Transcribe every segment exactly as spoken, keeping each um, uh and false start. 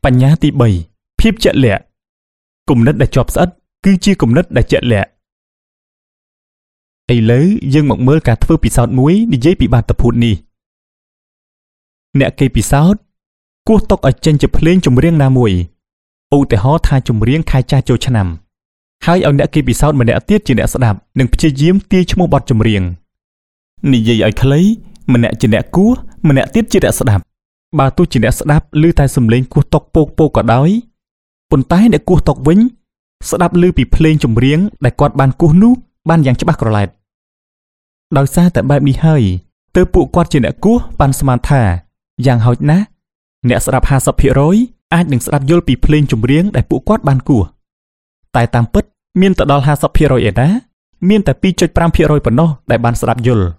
បញ្ញាទីបីភាពជាក់លាក់គំនិតដែលជាប់ស្អិតគឺជាគំនិតដែលជាក់លាក់ឥឡូវយើងមកមើលការធ្វើពិសោធន៍មួយនិយាយពីបាតុភូតនេះអ្នកគេពិសោធន៍គោះតុកឲ្យចេញជាភ្លេងចម្រៀងណាមួយឧទាហរណ៍ថាចម្រៀងខែចាស់ចូលឆ្នាំហើយឲ្យអ្នកគេពិសោធន៍ម្នាក់ទៀតជាអ្នកស្ដាប់និងព្យាយាមទាយឈ្មោះបទចម្រៀងនិយាយឲ្យខ្លីម្នាក់ជាអ្នកគោះម្នាក់ទៀតជាអ្នកស្ដាប់បើទោះជាអ្នកស្ដាប់ឮតែសំឡេងគោះតុកពោកពោកក៏ដោយប៉ុន្តែអ្នកគោះតុកវិញស្ដាប់ឮពីភ្លេងចម្រៀងដែលគាត់បានគោះនោះបានយ៉ាងច្បាស់ក្រឡែតដោយសារតែបែបនេះហើយទើបពួកគាត់ជាអ្នកគោះបានស្មានថាយ៉ាងហោចណាស់អ្នកស្ដាប់ ห้าสิบភាគរយ អាចនឹងស្ដាប់យល់ពីភ្លេងចម្រៀងដែលពួកគាត់បានគោះតែតាមពិតមានទៅដល់ ห้าสิบភាគរយ ឯណាមានតែ ពីរจุดห้าភាគរយ ប៉ុណ្ណោះដែលបានស្ដាប់យល់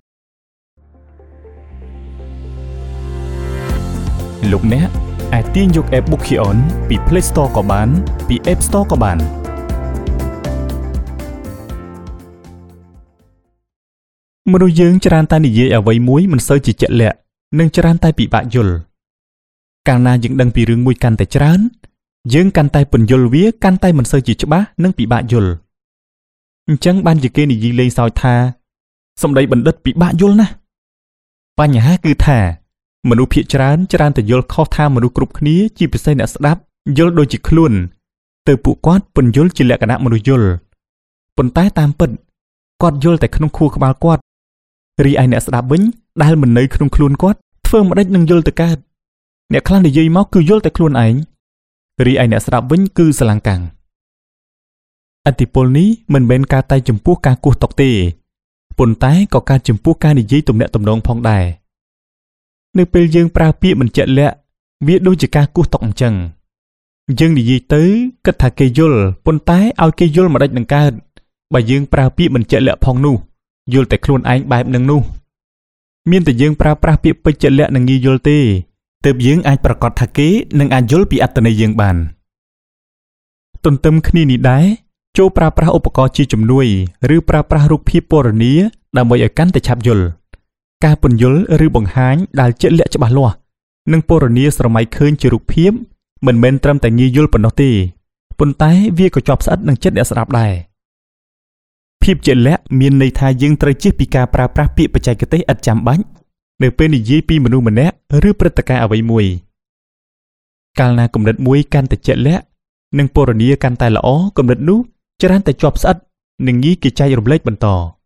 លោកអ្នកអាចទាញយក app Bookhion ពី Play Store ក៏បានពី App Store ក៏បានមនុស្សយើងច្រើនតែនិយាយអ្វីមួយមិនសូវជាជាក់លាក់និងច្រើនតែពិបាកយល់កាលណាយើងដឹងពីរឿងមួយកាន់តែច្រើនយើងកាន់តែពន្យល់វាកាន់តែមិនសូវជាច្បាស់និងពិបាកយល់អញ្ចឹងបានជាគេនិយាយលេងសើចថាសម្ដីបណ្ឌិតពិបាកយល់ណាស់បញ្ហាគឺថាមនុស្សភាគច្រើនច្រើនតែយល់ខុសថាមនុស្សគ្រប់គ្នាជាពិសេសអ្នកស្ដាប់យល់ដូចជាខ្លួនទៅពួកគាត់ពន្យល់ជាលក្ខណៈមនុស្សយល់ប៉ុន្តែតាមពិតគាត់យល់តែក្នុងខួរក្បាលគាត់រីឯអ្នកស្ដាប់វិញដែលមិននៅក្នុងខ្លួនគាត់ធ្វើមិនដេចនឹងយល់ទៅកើតអ្នកខ្លះនិយាយមកគឺយល់តែខ្លួនឯងរីឯអ្នកស្ដាប់វិញគឺស្រឡាំងកាំងឥទ្ធិពលនេះមិនមែនការតែចំពោះការគោះតុកទេប៉ុន្តែក៏ការចំពោះការនិយាយទំនាក់ទំនងផងដែរនៅពេលយើងប្រើពាក្យមិនជាក់លាក់វាដូចជាការគោះតុកអញ្ចឹងយើងនិយាយទៅគិតថាគេយល់ប៉ុន្តែឲ្យគេយល់មិនដេចនឹងកើតបើយើងប្រើពាក្យមិនជាក់លាក់ផងនោះយល់តែខ្លួនឯងបែបនឹងនោះមានតែយើងប្រើប្រាស់ពាក្យពេចន៍ជាក់លាក់និងងាយយល់ទេទើបយើងអាចប្រកាសថាគេនឹងអាចយល់ពីអត្ថន័យយើងបានទន្ទឹមគ្នានេះដែរចូលប្រើប្រាស់ឧបករណ៍ជាជំនួយឬប្រើប្រាស់រូបភាពពណ៌នាដើម្បីឲ្យកាន់តែឆាប់យល់ការពន្យល់ឬបង្ហាញដែលជាក់លាក់ច្បាស់លាស់និងពណ៌នាស្រមៃឃើញជារូបភាពមិនមែនត្រឹមតែងាយយល់ប៉ុណ្ណោះទេប៉ុន្តែវាក៏ជាប់ស្អិតនឹងចិត្តអ្នកស្ដាប់ដែរភាពជាក់លាក់មានន័យថាយើងត្រូវជៀសពីការប្រើប្រាស់ពាក្យបច្ចេកទេសឥតចាំបាច់នៅពេលនិយាយពីមនុស្សម្នាក់ឬព្រឹត្តិការណ៍អ្វីមួយកាលណាគំនិតមួយកាន់តែជាក់លាក់និងពណ៌នាកាន់តែល្អគំនិតនោះច្រើនតែជាប់ស្អិតនិងងាយគេចែករំលែកបន្ត